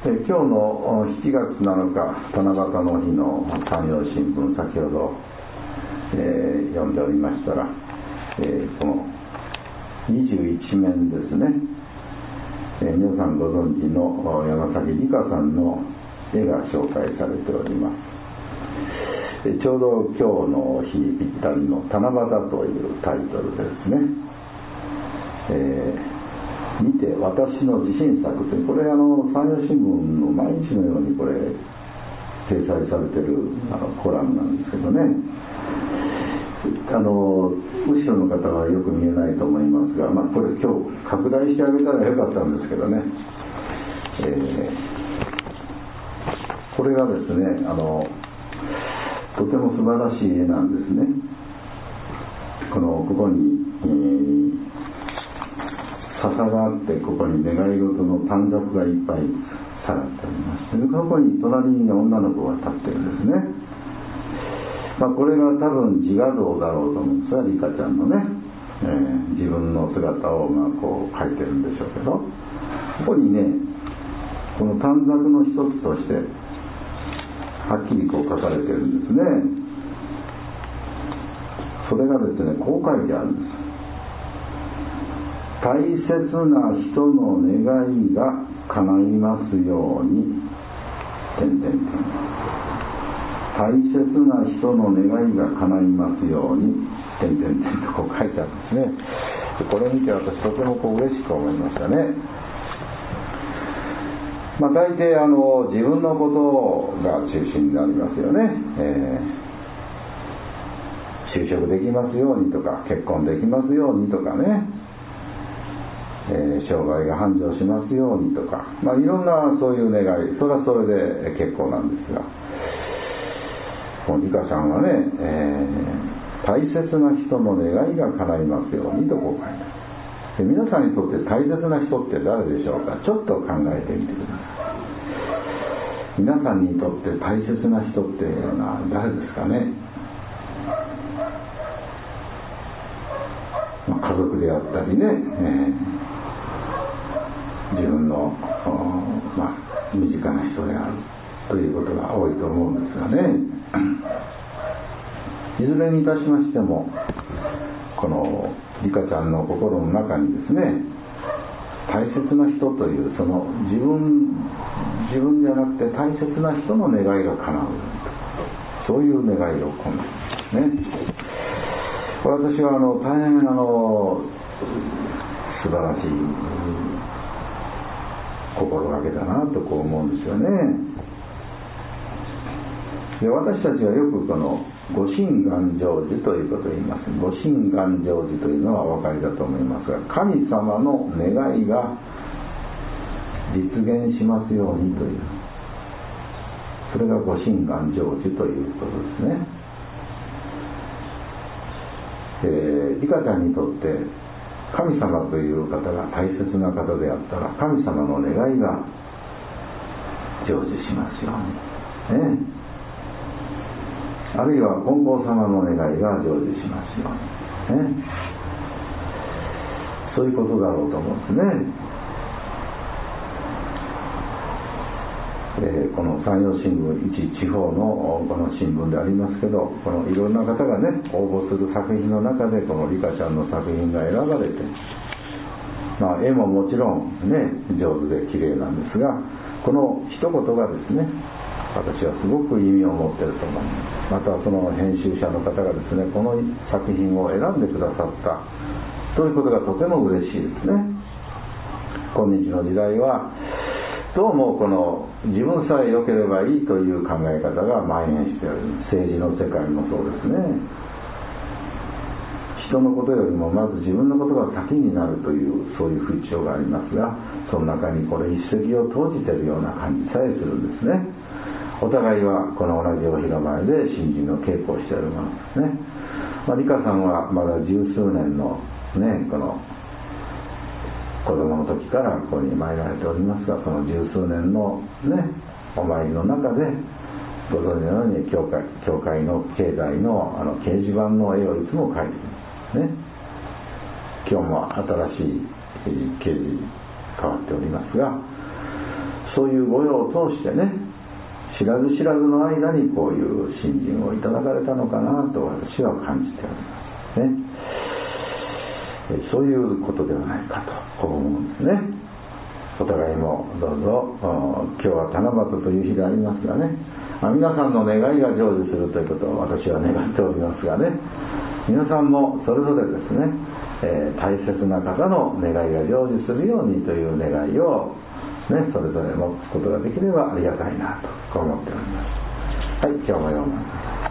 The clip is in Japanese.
今日の7月7日七夕の日の山陽新聞、先ほど、読んでおりましたら、この21面ですね、皆さんご存知の山崎理香さんの絵が紹介されております。ちょうど今日の日ぴったりの七夕というタイトルですね。見て私の自信作という、これ山陽新聞の毎日のようにこれ掲載されているコラムなんですけどね、後ろの方はよく見えないと思いますが、これ今日拡大してあげたらよかったんですけどね、これがですねとても素晴らしい絵なんですね。ここに、笹があって、ここに願い事の短冊がいっぱいさらっておりまして、ここに隣に女の子が立ってるんですね。これが多分自画像だろうと思うんですが、リカちゃんのね、自分の姿をこう描いてるんでしょうけど、ここにね、この短冊の一つとしてはっきりこう書かれてるんですね。それがですね、こう書いてあるんです。大切な人の願いが叶いますように、大切な人の願いが叶いますように、とこう書いてあるんですね。これを見て私とても嬉しく思いましたね。大抵自分のことが中心になりますよね。就職できますようにとか、結婚できますようにとかね、商売が繁盛しますようにとか、いろんなそういう願い、それはそれで結構なんですが、リカさんはね、大切な人の願いが叶いますようにとこう書いてある。皆さんにとって大切な人って誰でしょうか。ちょっと考えてみてください。皆さんにとって大切な人っていうのは誰ですかね。家族であったりね、自分の、身近な人であるということが多いと思うんですがね、いずれにいたしましても、このリカちゃんの心の中にですね、大切な人というその自分じゃなくて大切な人の願いが叶う、そういう願いを込めるんですね。私は大変素晴らしい心がけだなとこう思うんですよね。で、私たちはよくこの御神願成就ということを言います。御神願成就というのはお分かりだと思いますが、神様の願いが実現しますようにという、それが御神願成就ということですね。リカちゃんにとって神様という方が大切な方であったら、神様の願いが成就しますように、ね、あるいは金剛様の願いが成就しますように、ね、そういうことだろうと思うんですね。この山陽新聞、一地方のこの新聞でありますけど、このいろんな方がね応募する作品の中でこのリカちゃんの作品が選ばれて、絵ももちろんね上手で綺麗なんですが、この一言がですね、私はすごく意味を持っていると思います。またその編集者の方がですね、この作品を選んでくださったということがとても嬉しいですね。今日の時代はどうもこの自分さえ良ければいいという考え方が蔓延している。政治の世界もそうですね。人のことよりもまず自分のことが先になるというそういう風潮がありますが、その中にこれ一石を投じているような感じさえするんですね。お互いはこの同じお広前で新人の稽古をしているものですね。リカさんはまだ十数年のね、この子供の時からここに参られておりますが、その十数年のねお参りの中でご存知のように教会の境内の掲示板の絵をいつも描いているんですね。今日も新しい掲示変わっておりますが、 そういう御用を通してね、知らず知らずの間にこういう信心をいただかれたのかなと私は感じておりますね。そういうことではないかと思うんですね。お互いもどうぞ、今日は七夕という日でありますがね、皆さんの願いが成就するということを私は願っておりますがね、皆さんもそれぞれですね、大切な方の願いが成就するようにという願いを、ね、それぞれ持つことができればありがたいなと思っております。はい、今日も読む。